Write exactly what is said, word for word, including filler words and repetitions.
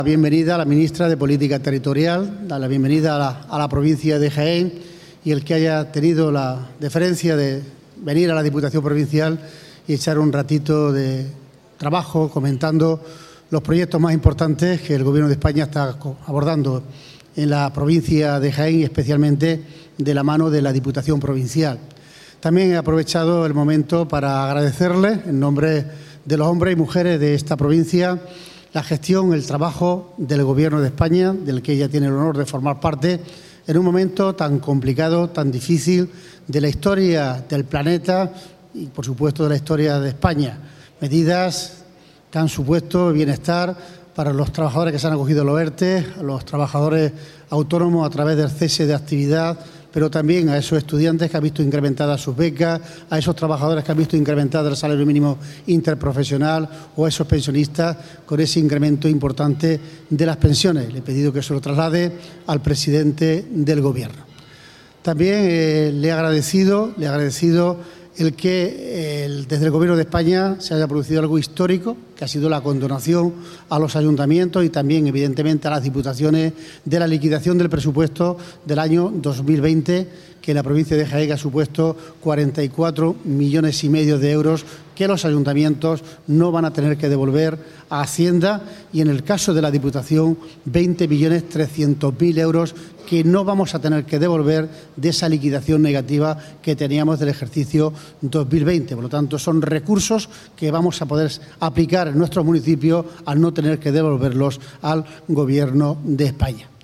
Bienvenida a la ministra de Política Territorial, dar la bienvenida a la, a la provincia de Jaén, y el que haya tenido la deferencia de venir a la Diputación Provincial y echar un ratito de trabajo comentando los proyectos más importantes que el Gobierno de España está abordando en la provincia de Jaén y especialmente de la mano de la Diputación Provincial. También he aprovechado el momento para agradecerles, en nombre de los hombres y mujeres de esta provincia, la gestión, el trabajo del Gobierno de España, del que ella tiene el honor de formar parte, en un momento tan complicado, tan difícil de la historia del planeta y, por supuesto, de la historia de España. Medidas que han supuesto bienestar para los trabajadores que se han acogido a los ERTE, a los trabajadores autónomos a través del cese de actividad, pero también a esos estudiantes que han visto incrementadas sus becas, a esos trabajadores que han visto incrementado el salario mínimo interprofesional o a esos pensionistas con ese incremento importante de las pensiones. Le he pedido que se lo traslade al presidente del Gobierno. También eh, le he agradecido, le he agradecido el que eh, desde el Gobierno de España se haya producido algo histórico, que ha sido la condonación a los ayuntamientos y también, evidentemente, a las diputaciones de la liquidación del presupuesto del año dos mil veinte, que en la provincia de Jaén ha supuesto cuarenta y cuatro millones y medio de euros que los ayuntamientos no van a tener que devolver a Hacienda, y en el caso de la Diputación veinte millones trescientos mil euros que no vamos a tener que devolver de esa liquidación negativa que teníamos del ejercicio dos mil veinte. Por lo tanto, son recursos que vamos a poder aplicar en nuestros municipios al no tener que devolverlos al Gobierno de España.